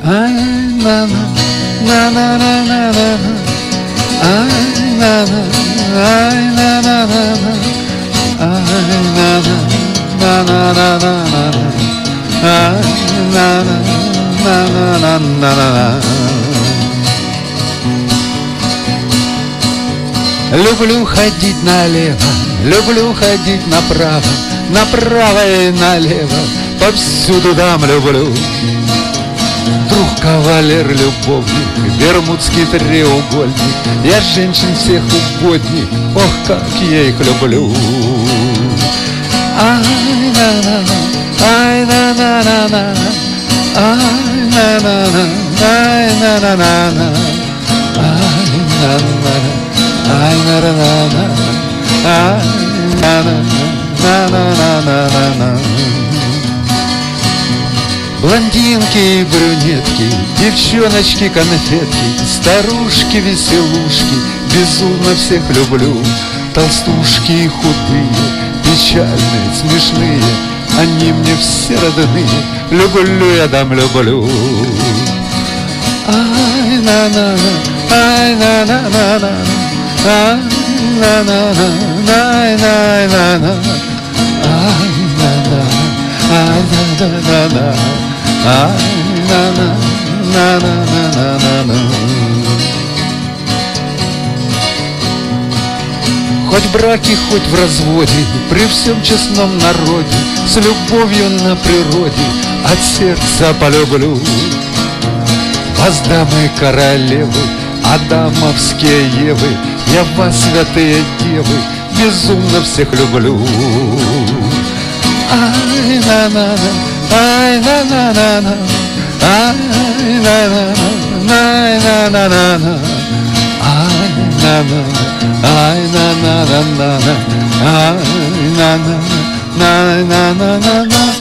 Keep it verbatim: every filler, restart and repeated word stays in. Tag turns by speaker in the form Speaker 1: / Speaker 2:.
Speaker 1: ай на на на на на на на ай на на ай на на на на ай на на на на на на ай на на на на на на. Люблю ходить налево, люблю ходить направо, направо и налево, повсюду дам люблю. Друг, кавалер, любовник, бермудский треугольник, я женщин всех угодник, ох, как я их люблю. Ай на на на, ай на на на на, ай на на на, ай на на на на, ай на на. Ай на на на на, ай на на на на на на на. Блондинки и брюнетки, девчоночки, конфетки, старушки, веселушки, безумно всех люблю. Толстушки и худые, печальные, смешные, они мне все родные, люблю я дам люблю. Ай на на на, ай на на на на. Ай на на на, ай на на на, ай на на, ай на на на, ай на на на на на на на. Хоть в браке, хоть в разводе, при всем честном народе, с любовью на природе от сердца полюблю. Вас, дамы королевы, адамовские Евы, я вас, святые девы, безумно всех люблю. Ай на на на, ай на на на на, ай на на на, ай на на на на, ай на на, ай на на на на, ай на на на на на на на.